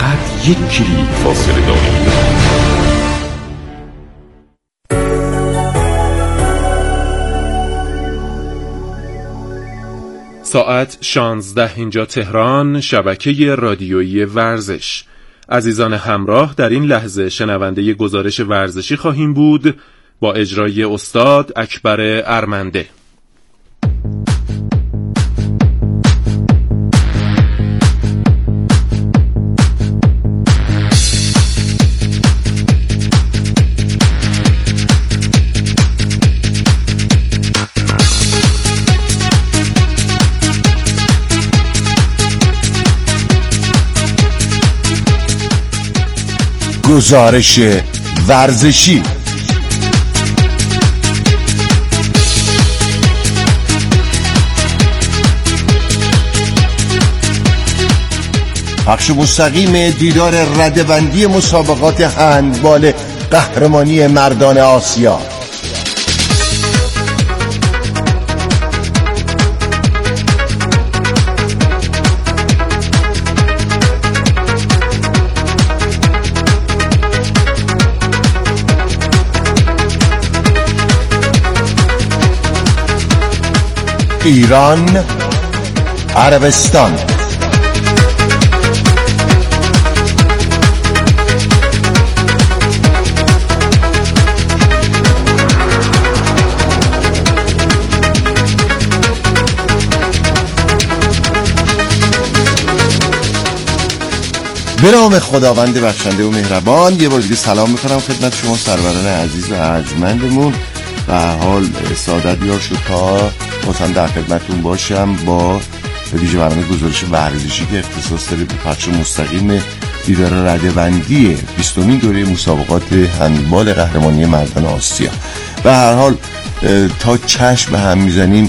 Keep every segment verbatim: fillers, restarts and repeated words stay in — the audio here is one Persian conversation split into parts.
فقط یک کلید فاصله دارید. ساعت شانزده اینجا تهران، شبکه رادیویی ورزش. عزیزان همراه، در این لحظه شنونده گزارش ورزشی خواهیم بود با اجرای استاد اکبر ارمنده. گزارش ورزشی. پخش مستقیم دیدار رده‌بندی مسابقات هندبال قهرمانی مردان آسیا. ایران، عربستان. به نام خداوند بخشنده و مهربان یه بار دیگه سلام میکنم خدمت شما سروران عزیز و ارجمندمون. به هر حال سعادت یار شد تا مثلا در خدمتون باشم با ویژه برنامه گزارش ورزشی که اختصاص داره به پخش مستقیم دیدار رده‌بندی بیستمین دوره مسابقات هندبال قهرمانی مردان آسیا. به هر حال تا چشم به هم میزنیم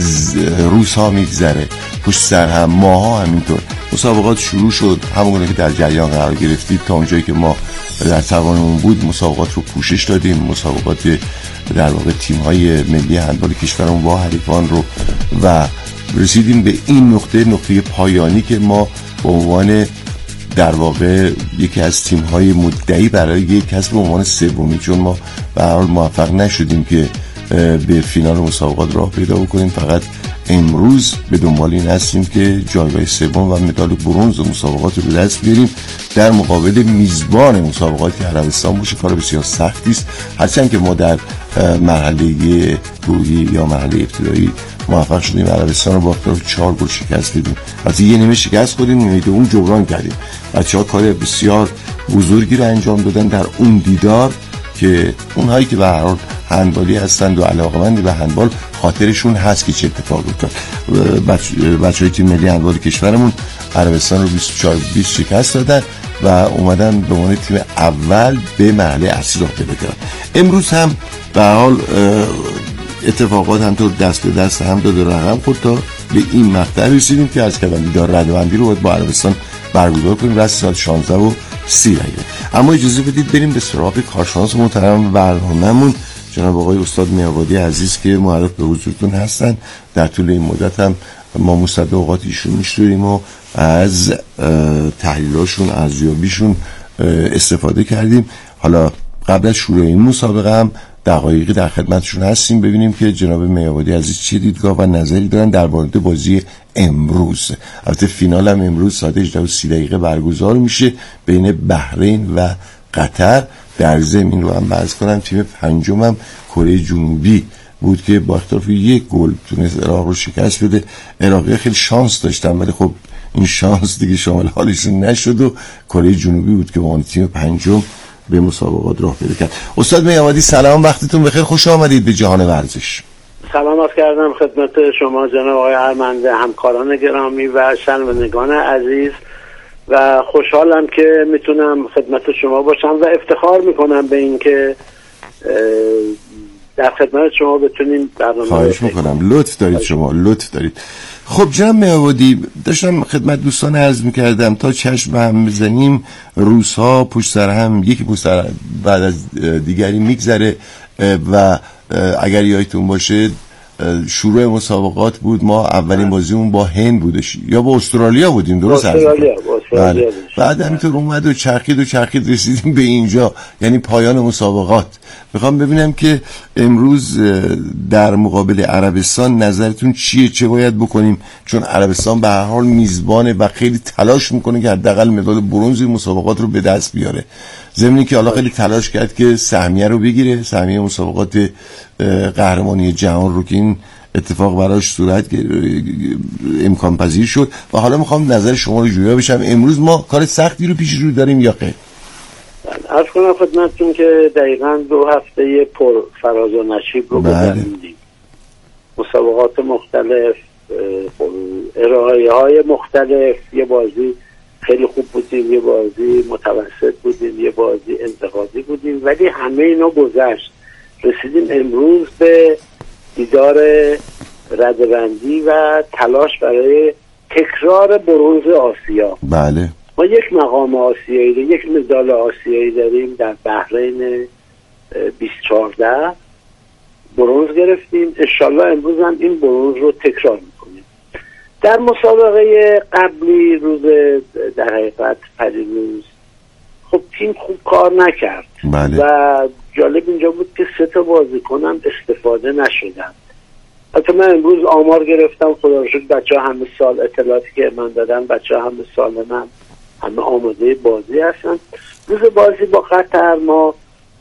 روزها میگذره، پشت سر هم ماها همینطور. مسابقات شروع شد، همونگونه که در جریان قرار گرفتید تا اونجایی که ما در توانمون بود مسابقات رو پوشش دادیم. مسابقات در واقع تیم‌های ملی هندبال کشورمون با حریفان رو و رسیدیم به این نقطه نقطه پایانی که ما به عنوان در واقع یکی از تیم‌های مدعی برای یک کسب عنوان سومی، چون ما به هر حال موفق نشدیم که به فینال مسابقات راه پیدا بکنیم، فقط امروز به دنبال این هستیم که جایگاه سوم و مدال برنز مسابقات رو به دست بیاریم در مقابل میزبان مسابقات عربستان باشه. کار بسیار سختی است، هرچند که ما در مرحله گروهی یا مرحله ابتدایی موفق شدیم عربستان رو با اختلاف چهار گل شکست بدیم. البته یه نیمه شکست خوردیم، نیمه دوم جبران کردیم. بچه‌ها کار بسیار بزرگی رو انجام دادن در اون دیدار که اونهایی که به هر حال هندبالی هستند و علاقه‌مند به هندبال خاطرشون هست که چه اتفاقی افتاد. بچه‌های تیم ملی هندبال کشورمون عربستان رو بیست و چهار بیست شکست دادن و اومدن به عنوان تیم اول به مرحله اصلی راه پیدا کردن. امروز هم به هر حال اتفاقات همطور دست به دست هم داد و رقم خورد تا به این مقطع رسیدیم که از کلان دیدار رده‌بندی رو باید با عربستان برگزار کنیم رس ساعت شانزده و سی دقیقه. اما اجازه بدید بریم به سراغ کارشناس محترم برنامه‌مون جناب آقای استاد میاوادی عزیز که معرف به حضورتون هستن. در طول این مدت هم ما مصدق اوقات ایشون میشنویم و از تحلیلاشون، ارزیابیشون استفاده کردیم. حالا قبل از شروع این مسابقه هم دقایقی در خدمتشون هستیم ببینیم که جناب میاوادی عزیز چه دیدگاه و نظری دارن در مورد بازی امروز. البته فینال هم امروز ساعت هجده و سی دقیقه برگزار میشه بین بحرین و قطر. در ضمن این رو هم عرض کنم تیم پنجم کره جنوبی بود که با اختلاف یک گل تونست عراق رو شکست بده. عراقی خیلی شانس داشتن ولی خب این شانس دیگه شامل حالشون نشد و کره جنوبی بود که با اون تیم پنجم به مسابقات راه پیدا کرد. استاد میاوادی سلام، وقتتون بخیر، خوش آمدید به جهان ورزش. سلام عرض کردم خدمت شما جناب آقای ارمنده، همکاران گرامی و شنوندگان عزیز و خوشحالم که میتونم خدمت شما باشم و افتخار میکنم به این که در خدمت شما بتونیم برنامه. خواهش میکنم، لطف دارید شما، لطف دارید. خب جناب میاوادی، داشتم خدمت دوستان عرض میکردم تا چشم هم میزنیم روزها پشت سر هم یکی پشت سر بعد از دیگری میگذره و اگر یادتون باشه شروع مسابقات بود، ما اولین بازیمون با هند بودش یا با استرالیا بودیم، درست؟ استرالیا با بله. بعد همینطور اومد و چرخید و چرخید رسیدیم به اینجا، یعنی پایان مسابقات. میخوام ببینم که امروز در مقابل عربستان نظرتون چیه؟ چه باید بکنیم؟ چون عربستان به هر حال میزبانه و خیلی تلاش میکنه که حداقل مدال برنز مسابقات رو به دست بیاره، ضمن که حالا خیلی تلاش کرد که سهمیه رو بگیره، سهمیه مسابقات قهرمانی جهان رو که این اتفاق براش صورت امکان پذیر شد. و حالا میخوام نظر شما رو جویا بشم، امروز ما کار سختی رو پیش رو داریم یا خیر؟ عرض کنم خدمتتون که دقیقاً دو هفته پر فراز و نشیب رو گذروندیم، مسابقات مختلف، ارائه های مختلف، یه بازی خیلی خوب بودیم، یه بازی متوسط بودیم، یه بازی انتقادی بودیم، ولی همه اینا گذشت. رسیدیم امروز به دیدار ردبندی و تلاش برای تکرار برنز آسیا. بله. ما یک مقام آسیایی داریم، یک مدال آسیایی داریم در بحرین بیست چهارده برنز گرفتیم. انشالله امروز هم این برنز رو تکرار میکنیم. در مسابقه قبلی روز در حقیقت پریروز خب تیم خوب کار نکرد. بله. و جالب اینجا بود که سه تا بازیکنم استفاده نشدن. حتی من امروز آمار گرفتم، خدا رو شکر بچه ها همه سال اطلاعاتی که من دادن، بچه ها همه سال من همه آماده بازی هستن. روز بازی با قطر ما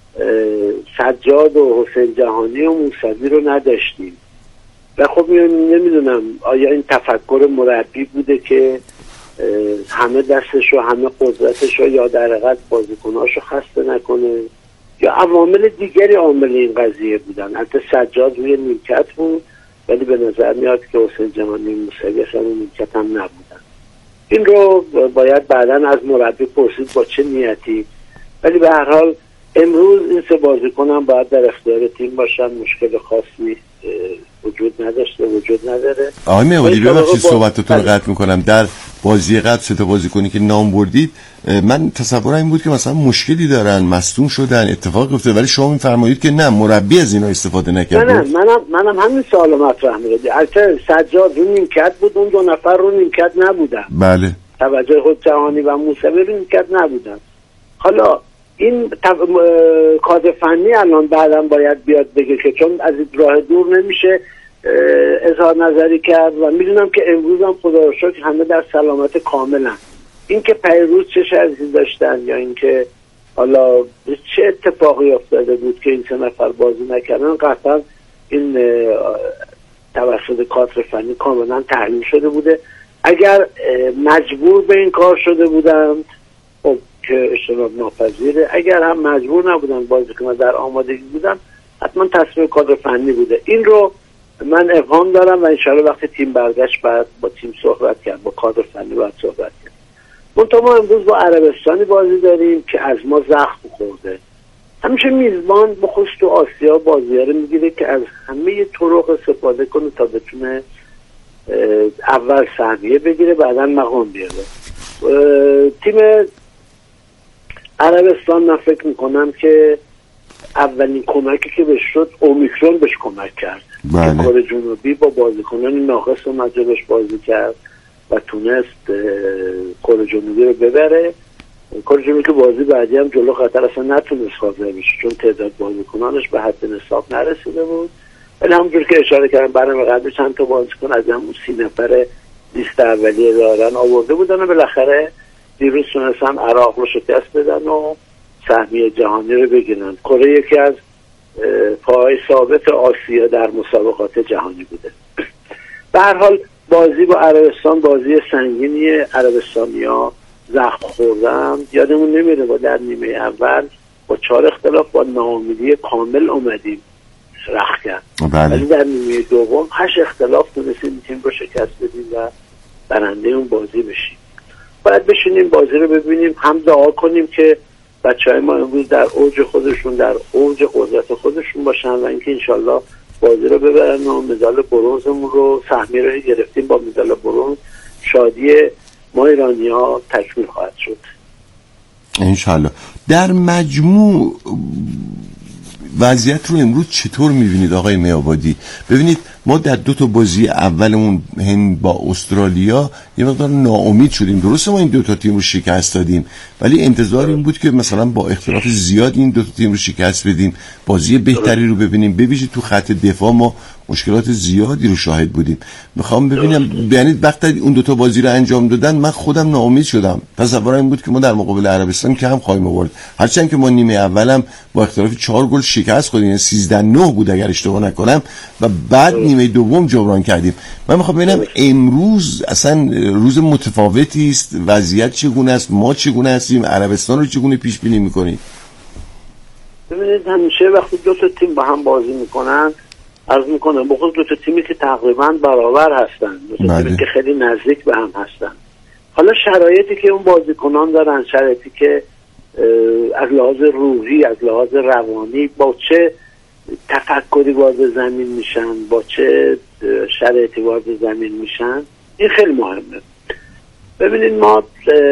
سجاد و حسین جهانی و موسوی رو نداشتیم و خب نمیدونم آیا این تفکر مربی بوده که همه دستش و همه قدرتش رو یا در حقیقت بازیکناش رو خسته نکنه یا عوامل دیگری عامل این قضیه بودن. البته سجاد روی نیمکت بود ولی به نظر میاد که حسین جهانی موسوی اصلا نیمکت هم نبودن. این رو باید بعداً از مربی پرسید با چه نیتی، ولی به هر حال امروز این سه بازیکن هم باید در اختیار تیم باشن. مشکل خاصی وجود نداشته وجود نداره. آقای معماری ببخشید صحبتتون رو قطع میکنم. در بازی قبل سه تا بازیکنی که نام بردید من تصورم این بود که مثلا مشکلی دارن، مصدوم شدن، اتفاق افتاده، ولی شما میفرمایید که نه، مربی از اینا استفاده نکرد. نه نه منم منم همین سوالو مطرح می‌کردم. البته سجاد رو نیمکت بود، اون دو نفر رو نیمکت نبودن. بله. توجه خود جهانی و موسوی رو نیمکت نبودن. حالا این کادر فنی الان بعدم باید بیاد بگه که چون از راه دور نمیشه اظهار نظری کرد و میدونم که امروز هم خدا رو شکر همه در سلامت کاملن. این که پیروز چه شرطی داشتن یا اینکه حالا چه اتفاقی افتاده بود که این سه نفر بازی نکردن، قطعا این توسط کادر فنی کاملا تحلیل شده بوده. اگر مجبور به این کار شده بودند خب که اجتناب ناپذیره، اگر هم مجبور نبودن بازیکن‌ها در آمادگی بودن حتما تصمیم کادر فنی بوده. این رو من ابهام دارم و انشاءالله وقتی تیم برگشت بعد با تیم صحبت کرد، با کادر فنی باید صحبت کرد. منتها ما امروز با عربستانی بازی داریم که از ما زخم خورده. همیشه میزبان به خصوص تو آسیا بازی‌ها میگیره که از همه طرق استفاده کنه تا بتونه اول سهمیه بگیره بعداً مقام بیاره. تیم عربستان من فکر میکنم که اولین کمکی که بهش شد اومیکرون بهش کمک کرد. بله. کره جنوبی با بازیکنان ناقص اومد جلوش بازی کرد و تونست کره جنوبی رو ببره. کره جنوبی که بازی بعدی هم جلو قطر اصلا نتونست حاضر بشه چون تعداد بازیکنانش به حد نصاب نرسیده بود. ولی همونجور که اشاره کردم برنامه قبل چند تا بازیکن از همون سی نفر لیست اولیه دارن آورده بودن و بالاخره دیروز تونستن عراق رو شکست بدن و سهمیه جهانی رو بگیرن. کره یکی از پای ثابت آسیا در مسابقات جهانی بوده. به هر حال بازی با عربستان بازی سنگینی، عربستانی‌ها زخم خوردن. یادمون نمیره با در نیمه اول با چهار اختلاف با ناامیدی کامل اومدیم رخ کرد. بله. ولی در نیمه دوم هشت اختلاف تونستیم تیم رو شکست بدیم و برنده اون بازی بشیم. باید بشینیم بازی رو ببینیم، هم دعا کنیم که بچه‌های ما امروز در اوج خودشون در اوج قدرت خودشون باشن و اینکه انشالله بازی رو ببرن و مدال برنزمون رو سهمیه رو گرفتیم. با مدال برنز شادی ما ایرانی‌ها تکمیل خواهد شد انشالله. در مجموع وضعیت رو امروز چطور میبینید آقای میابادی؟ ببینید ما در دو تا بازی اولمون هند با استرالیا یه مقدار ناامید شدیم. درسته ما این دو تا تیم رو شکست دادیم، ولی انتظار این بود که مثلا با اختلاف زیاد این دو تا تیم رو شکست بدیم، بازی بهتری رو ببینیم. ببینید تو خط دفاع ما مشکلات زیادی رو شاهد بودیم. میخوام ببینم یعنی وقتی اون دو تا بازی رو انجام دادن من خودم ناامید شدم. تصورم این بود که ما در مقابل عربستان کم خواهیم آورد، هرچند که ما نیمه اولم با اختلاف چهار گل شکست خوردیم، یعنی سیزده نه بود اگر اشتباه نکنم، و بعد نیمه دوم جبران کردیم. من میخوام ببینم امروز اصلا روز متفاوتی است، وضعیت چگونه است، ما چگونه هستیم، عربستان رو چگونه پیش بینی میکنید؟ ببینید همیشه وقتی دو تا تیم با هم بازی میکنن، عرض میکنم بخصوص دو تا تیمی که تقریبا برابر هستن، دو تا تیمی که خیلی نزدیک به هم هستن، حالا شرایطی که اون بازیکنان دارن، شرایطی که از لحاظ روحی، از لحاظ روانی با چه تفکری وارد زمین میشن، با چه شرایطی وارد زمین میشن، این خیلی مهمه. ببینید ما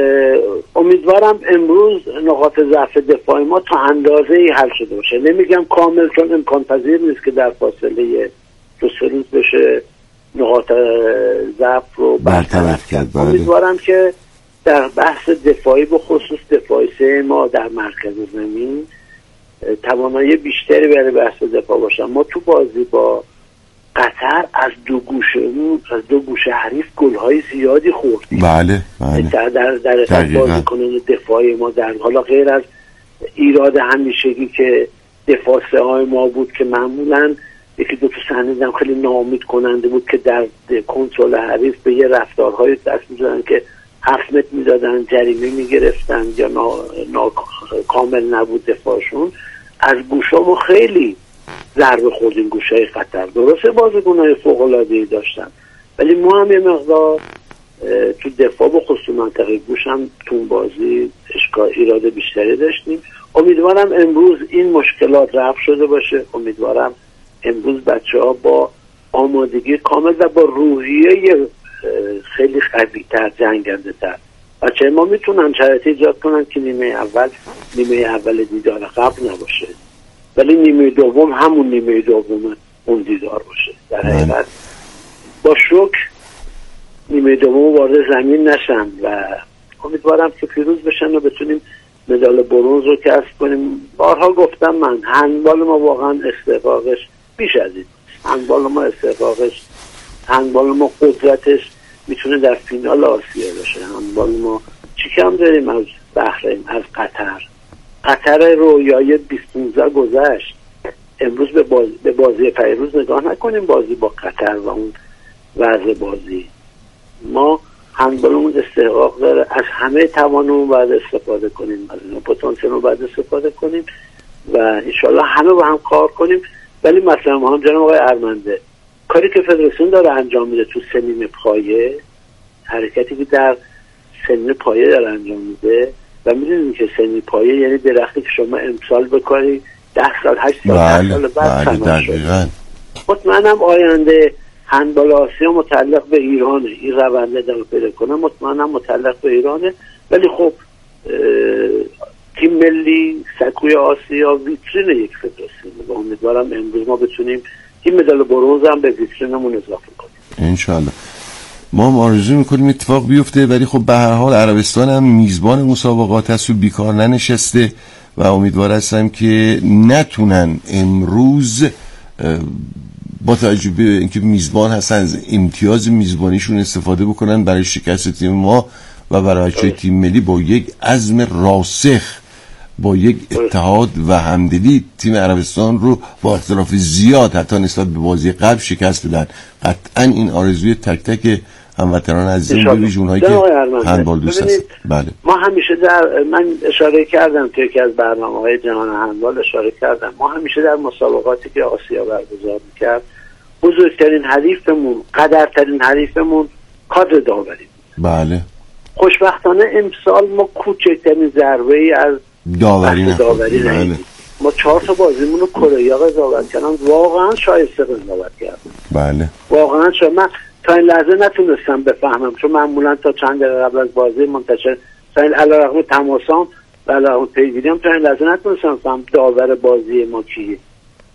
امیدوارم امروز نقاط ضعف دفاعی ما تا اندازه‌ای حل شده باشه. نمیگم کامل، چون امکان پذیر نیست که در فاصله دو سه روز بشه نقاط ضعف رو برطرف کرد. امیدوارم که در بحث دفاعی به خصوص دفاعی سه ما در مرکز زمین توانایی بیشتری برای بحث دفاع باشن. ما تو بازی با قطر از دو گوشه از دو گوشه حریف گل‌های زیادی خوردیم. بله بله. در در در بازیکنان دفاعی ما در حالا غیر از ایراد همیشگی که دفاع سه های ما بود که معمولاً یکی دو تا صحنه خیلی ناامید کننده بود که در کنترل حریف به یه رفتارهای دست می‌زدن که هفت متر می‌دادن، جریمه می‌گرفتن یا نا... نا... کامل نبود دفاعشون. از گوشا ما خیلی ضربه خوردیم، گوشای خطر. درسته بازیکن‌های فوق‌العاده‌ای داشتن، ولی ما هم یه مقدار تو دفاع با خصوص منطقه گوش هم تو بازی اشکال ایراد بیشتری داشتیم. امیدوارم امروز این مشکلات رفع شده باشه. امیدوارم امروز بچه‌ها با آمادگی کامل و با روحیه خیلی قوی‌تر، جنگنده‌تر، بچه ما میتونن شرایط ایجاد کنن که نیمه اول نیمه اول دیدار قبل نباشه، ولی نیمه دوم همون نیمه دوم اون دیدار باشه. در حقیقت با شکر نیمه دوم وارد زمین نشن و امیدوارم که پیروز بشن و بتونیم مدال برنز رو کسب کنیم. بارها گفتم من هندبال ما واقعا استحقاقش بیش از این. هندبال ما استحقاقش، هندبال ما قدرتش میتونه در فینال آسیا باشه. هندبال ما چی کم داریم از بحرین، از قطر. قطر رویای بیست پانزده گذشت. امروز به بازی, به بازی پیروز نگاه نکنیم، بازی با قطر و اون وضع بازی. ما هندبالمون استحقاق داره از همه توانمون باید استفاده کنیم، از این پتانسیل رو باید استفاده کنیم و انشالله همه با هم کار کنیم. ولی مثلا ما هم جناب آقای ارمنده، کاری که فدراسیون داره انجام میده تو سنین پایه، حرکتی که در سنین پایه داره انجام میده و میدونیم که سنین پایه یعنی درختی که شما امسال بکاری ده سال هشت سال ده سال بعد ثمر شد. مطمئنم آینده هندبال آسیا متعلق به ایرانه، این روند ادامه پیدا کنه مطمئنم متعلق به ایرانه. ولی خب تیم ملی سکوی آسیا ویترین یک فدراسیونه و امیدوارم امروز ما بتونیم این مدال برنز هم به ویترینمون اضافه کنیم انشالله. ما هم آرزو میکنیم اتفاق بیفته، ولی خب به هر حال عربستان هم میزبان مسابقات هست و بیکار ننشسته و امیدوار هستم که نتونن امروز با توجه به اینکه میزبان هستن از امتیاز میزبانیشون استفاده بکنن برای شکست تیم ما و برای بچه‌های تیم ملی با یک عزم راسخ، با یک اتحاد و همدلی تیم عربستان رو با اختلاف زیاد حتی نسبت به بازی قبل شکست بدن. قطعا این آرزوی تک تک هموطنان عزیزم به ویژه اونهایی که هندبال دوست هستن. بله ما همیشه در من اشاره کردم توی یکی از برنامه‌های جهان هندبال اشاره کردم ما همیشه در مسابقاتی که آسیا برگزار می‌کرد بزرگترین حریفمون، قدرترین حریفمون کادر داوری بود. بله خوشبختانه امسال ما کوچکترین ضربه‌ای از داوری داوری ندیدیم. ما چهار تا بازیمون رو کره قضاوت کردن، واقعا شایسته قضاوت کردن. بله واقعا شما من تا این لحظه نتونستم بفهمم، چون معمولا تا چند دقیقه قبل از بازی منتشر مثلا علیرغم تماسام و علیرغم پیگیریام تا این لحظه نتونستم بفهمم داور بازی ما کیه.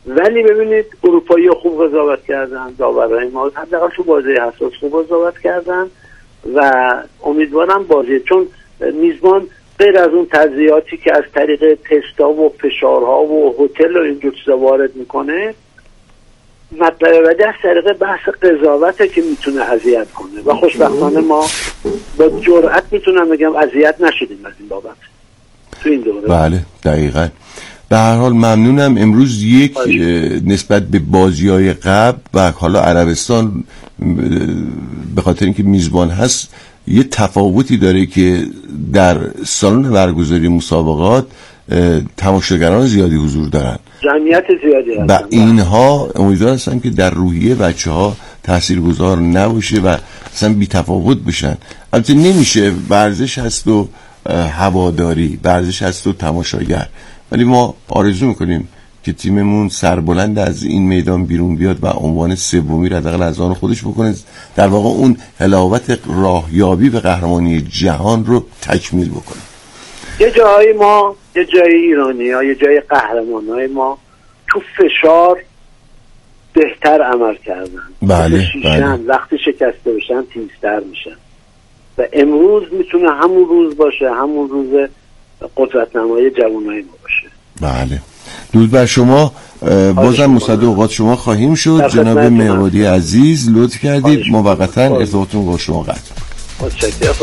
ولی ببینید اروپایی خوب قضاوت کردن، داورای ما حداقل تو بازی حساس خوب قضاوت کردن و امیدوارم بازی، چون میزبان غیر از اون تضییعاتی که از طریق تستا و فشارها و هتل و اینجور چیزا وارد میکنه، مطلب بعدی از طریق بحث قضاوته که میتونه اذیت کنه و خوشبختانه ما با جرأت میتونم بگم اذیت نشدیم از این بابت تو این دوره. بله دقیقاً. به هر حال ممنونم. امروز یک نسبت به بازی‌های قبل و حالا عربستان به خاطر اینکه میزبان هست یه تفاوتی داره که در سالن برگزاری مسابقات تماشاگران زیادی حضور دارن، جمعیت زیادی هستن و اینها امیدوار هستم که در روحیه بچه ها تاثیرگذار نباشه و اصلا بی تفاوت بشن. البته نمیشه، ورزش هست و هواداری، ورزش هست و تماشاگر، ولی ما آرزو میکنیم که تیممون سربلند از این میدان بیرون بیاد و عنوان سومی را حداقل از آن خودش بکنه، در واقع اون حلاوت راهیابی به قهرمانی جهان رو تکمیل بکنه. یه جایی ما، یه جای ایرانی ها، یه جای قهرمان های ما تو فشار بهتر عمل کردن. بله بله. وقتی شکسته بشن تیزتر میشن و امروز میتونه همون روز باشه، همون روز قدرت نمایی جوانای ما باشه. بله. درود بر شما. بازم مصدق اوقات شما خواهیم شد. جناب مهربادی عزیز لطف کردید، موقتا ارتباطمون با شما قطع. متشکرم.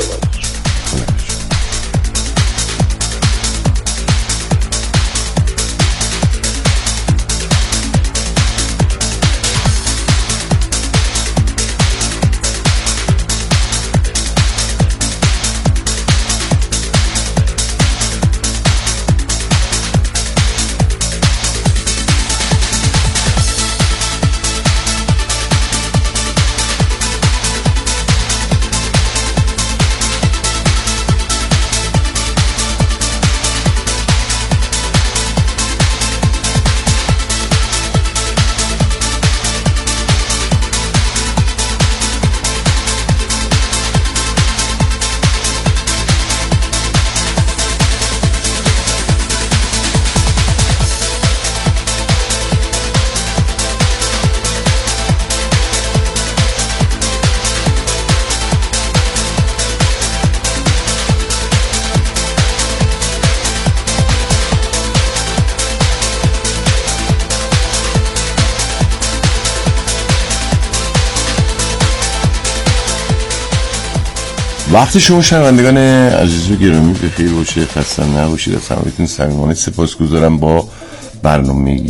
وقت شما شنوندگان عزیز و گرامی بخیر باشه، خسته نباشید. از همتون صمیمانه سپاسگزارم. با برنامه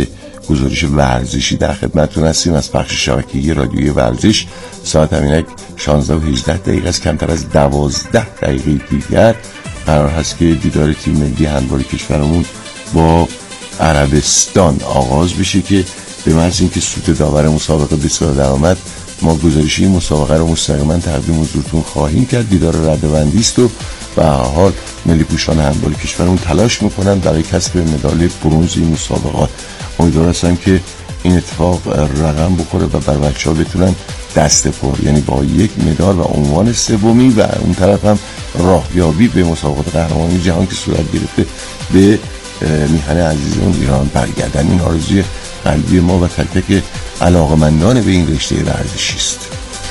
گزارش ورزشی در خدمتتون هستیم از بخش شبکه‌ای رادیویی ورزش. ساعت همینک شانزده و هجده دقیقه است. کمتر از دوازده دقیقه دیگر قرار هست که دیدار تیم ملی هندبال کشورمون با عربستان آغاز بشه که به محض اینکه سود داور مسابقه بسیار درآمد، ما گزارشی مسابقه رو مستقیما تقدیم حضورتون خواهیم کرد. دیدار رده‌بندی است و به هر حال ملی پوشان هندبال کشورمون تلاش میکنن برای کسب مدال برنز این مسابقات. امیدوار هستم که این اتفاق رقم بخوره و بر بچه‌ها بتونن دست پر، یعنی با یک مدال و عنوان سومی و اون طرف هم راهیابی به مسابقات قهرمانی جهان که صورت گرفته به میهن عزیزمون ایران برگردن. این آرزوی قلبی ما و تک تک علاقمندان به این رشته ورزشی است.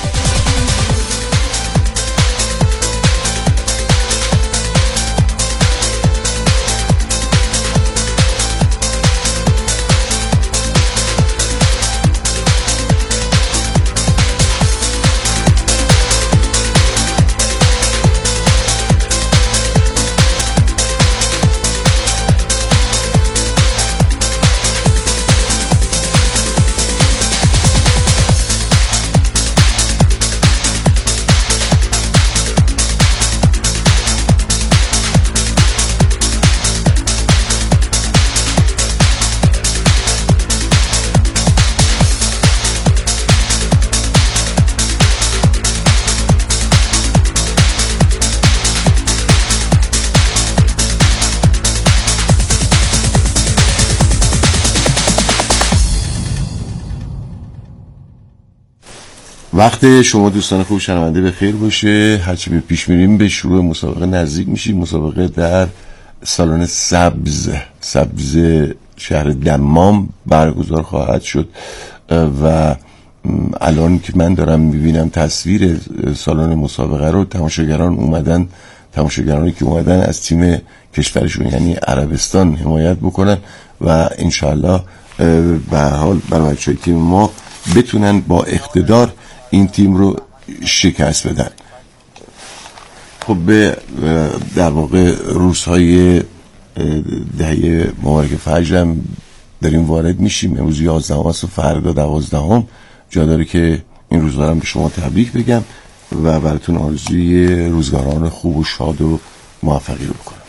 وقت شما دوستان خوب شنونده به خیر باشه. هرچی به پیش میریم به شروع مسابقه نزدیک میشیم. مسابقه در سالن سبز سبز شهر دمام برگزار خواهد شد و الان که من دارم میبینم تصویر سالن مسابقه رو، تماشاگران اومدن، تماشاگرانی که اومدن از تیم کشورشون یعنی عربستان حمایت بکنن و انشاءالله به هر حال برای تیم ما بتونن با اقتدار این تیم رو شکست بدن. خب به در واقع روزهای دهه مبارک فجر هم داریم وارد میشیم. امروز یازدهم است و فردا دوازدهم. جا داره که این روزها هم به شما تبریک بگم و براتون آرزوی روزگاران خوب و شاد و موفقی رو بکنم.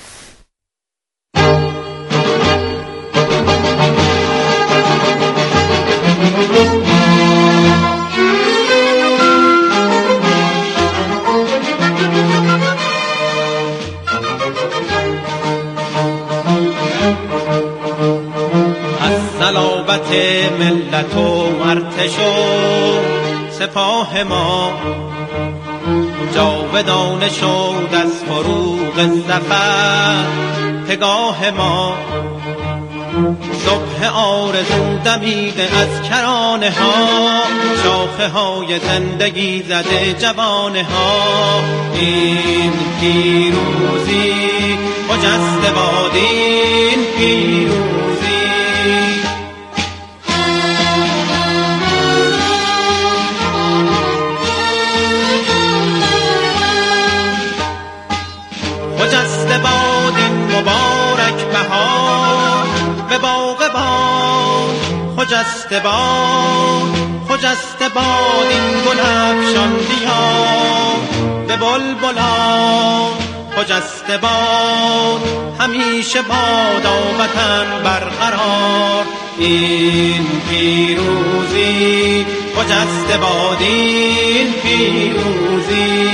صلابت ملت و ارتش و سپاه ما جاودانه شد از فروغ ظفر پگاه ما. صبح آرزو دمیده از کرانه ها، شاخه های زندگی زده جوانه ها. این پیروزی خجسته باد، این پیروزی خجسته باد، این مبارک بهار به باغ باد. خجسته باد، خجسته باد، این گل افشان دیار به بلبلان. خجسته باد، همیشه بادا وطن برقرار. این پیروزی خجسته باد، این پیروزی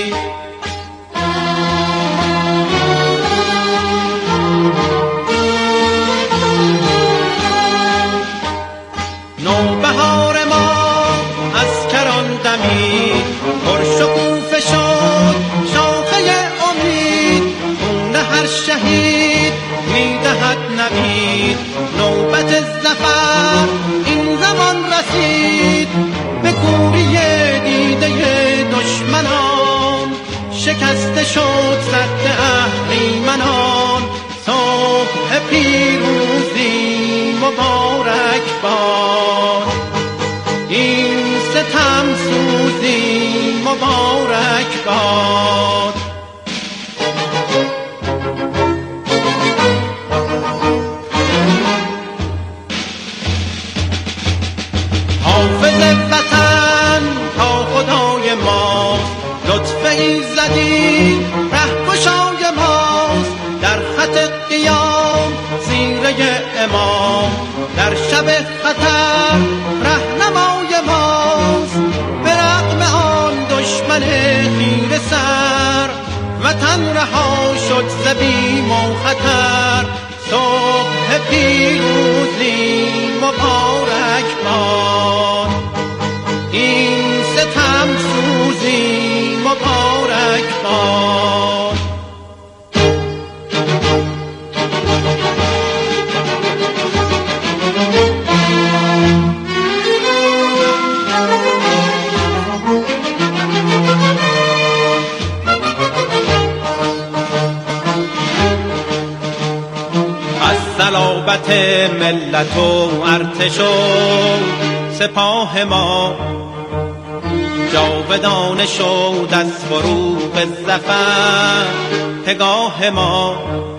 نوبهار ما از کران دمید، پرشکوفه شد شاخه امید. خون هر شهید میدهد نوید، نوبت ظفر این زمان رسید. به کوری دیده دشمنان شکسته شد سد اهریمنان. صبح پیروزی مبارک باد، این ستم سوزی مبارک باد. حافظ وطن تا خدای ماست، لطف ایزدی رهگشای ماست. در خط قیام زیره امام، در شب خطر رهنمای ماست. به رغم آن دشمن خیره سر، وطن رها شد ز بیم و خطر. صبح پیروزی مبارک باد، این ستم سوزی مبارک باد. صلابت ملت و ارتش و سپاه ما جاودانه شد از فروغ ظفر پگاه ما.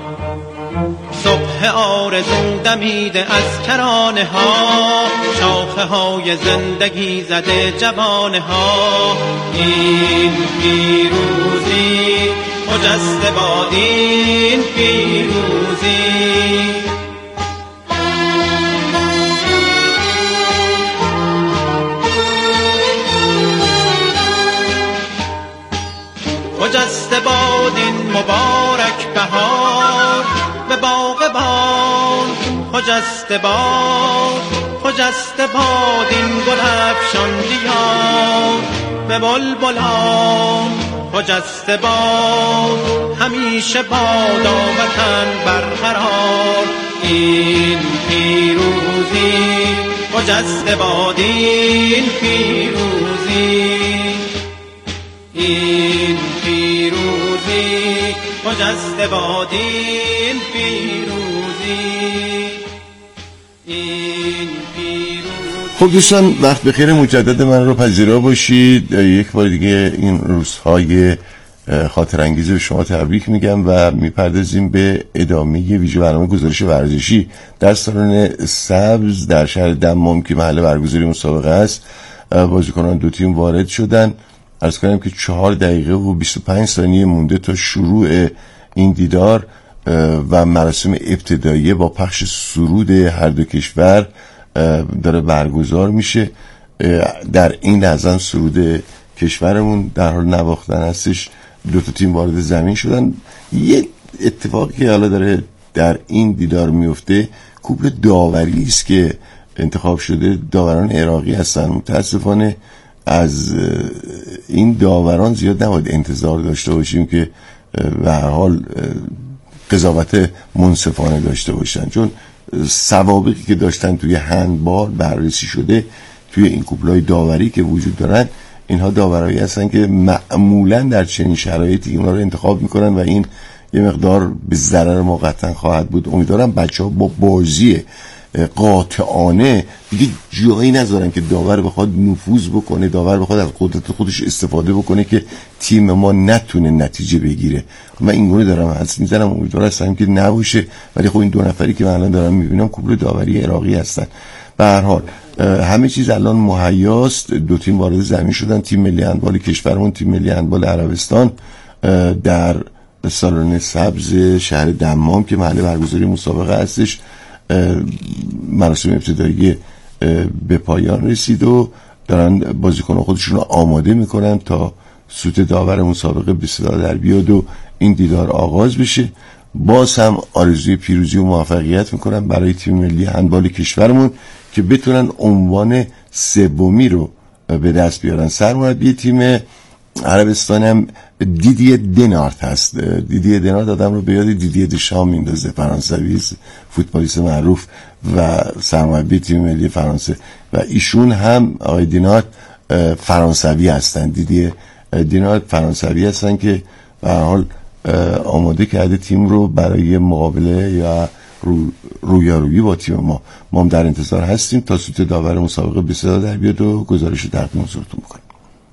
صبح آرزو دمیده از کرانه ها، شاخه های زندگی زده جوانه ها. این پیروزی خجسته باد، این پیروزی خجسته باد، این مبارک بهار به باغ باد. خجسته باد، خجسته باد، این گل افشان دیار به بلبلان. خجسته باد، همیشه بادا وطن برقرار. این پیروزی خجسته باد، این پیروزی، این پیروزی خجسته باد، این پیروزی، این پیروزی. خب دوستان، وقت بخیر مجدد من رو پذیرا باشید. یک بار دیگه این روزهای خاطر انگیز به شما تبریک میگم و میپردازیم به ادامه ویژه برنامه گزارش ورزشی در سالن سبز در شهر دمام که محل برگزاری مسابقه است. بازیکنان دو تیم وارد شدن. عرض کنم که چهار دقیقه و بیست و پنج ثانیه مونده تا شروع این دیدار و مراسم ابتدایی با پخش سرود هر دو کشور داره برگزار میشه. در این لحظه سرود کشورمون در حال نواختن هستش. دو تا تیم وارد زمین شدن. یه اتفاقی که حالا داره در این دیدار میفته، کوپل داوری است که انتخاب شده. داوران عراقی هستن. متاسفانه از این داوران زیاد نباید انتظار داشته باشیم که به هر حال قضاوت منصفانه داشته باشن، چون سوابقی که داشتن توی هندبال بررسی شده. توی این کوپلای داوری که وجود دارن، اینها داورایی هستن که معمولا در چنین شرایطی اونا رو انتخاب میکنن و این یه مقدار به ضرر ما قطعا خواهد بود. امیدوارم بچه ها با بازی قاطعانه دیگه جایی نذارن که داور بخواد نفوذ بکنه، داور بخواد از قدرت خودش استفاده بکنه که تیم ما نتونه نتیجه بگیره. من این گونه دارم حدس میزنم، امیدوار هستم که نباشه، ولی خب این دو نفری که من الان دارم میبینم کوپل داوری عراقی هستن. به هر حال همه چیز الان مهیاست. دو تیم وارد زمین شدن. تیم ملی هندبال کشورمون، تیم ملی هندبال عربستان در سالن سبز شهر دمام که محل برگزاری مسابقه هستش مراسم ابتدایی به پایان رسید و دارن بازیکنان خودشون رو آماده میکنن تا سوت داور مسابقه به صدا در بیاد و این دیدار آغاز بشه. باز هم آرزوی پیروزی و موفقیت میکنم برای تیم ملی هندبال کشورمون که بتونن عنوان سومی رو به دست بیارن. سرمربی تیم عربستان هم دیدی دنارت هست. دیدی دنارت آدم رو به یاد دیدی دشام میندازه، فرانسوی فوتبالیست معروف و سرمربی تیم ملی فرانسه، و ایشون هم آقای دنارت فرانسوی هستن. دیدی دنارت فرانسوی هستن که به هر حال آماده کرده تیم رو برای مقابله یا رو رویارویی با تیم ما. ما هم در انتظار هستیم تا سوت داور مسابقه به صدا در بیاد و گزارش رو تقدیم حضورتون بکنیم.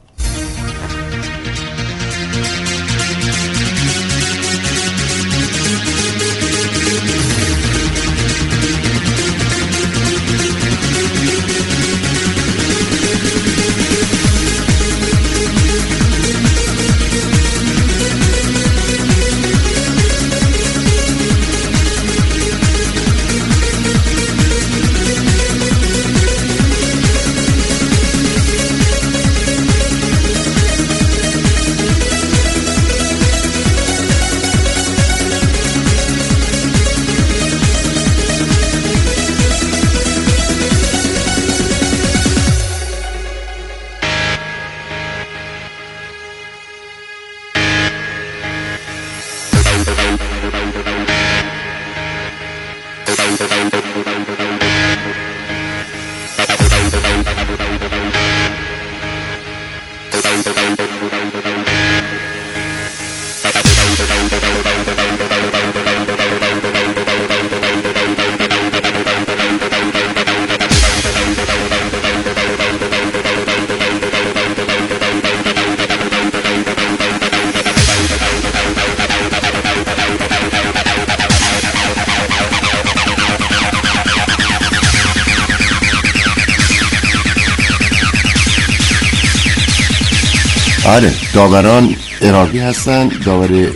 آره، داوران عراقی هستن. داور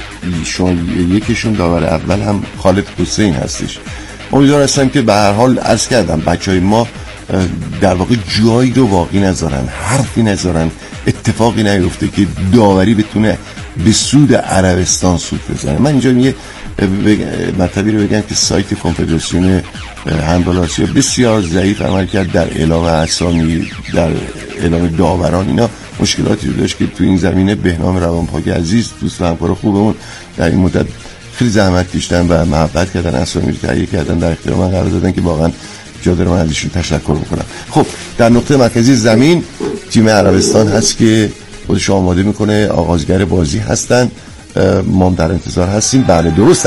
یکیشون داور اول هم خالد حسین هستش. امیدوار هستم که به هر حال عرض کردم بچهای ما در واقع جایی رو باقی نذارن، حرفی نذارن، اتفاقی نیفته که داوری بتونه به سود عربستان سود بزنه. من اینجا یه مطلبی رو بگم که سایت کنفدراسیون هندبال آسیا بسیار ضعیف عمل کرد در اعلام اسامی، در اعلام داوران. اینا مشکلاتی رو داشت که تو این زمینه بهنام روانپاک عزیز دوست و همکار خوبمون در این مدت خیلی زحمت کشیدن و محبت کردن، اسامی رو تهیه کردن، در اختیار من قرار دادن که واقعا جا داره من ازشون تشکر میکنم. خب در نقطه مرکزی زمین تیم عربستان هست که خودش آماده میکنه، آغازگر بازی هستن، ما در انتظار هستیم. بله درست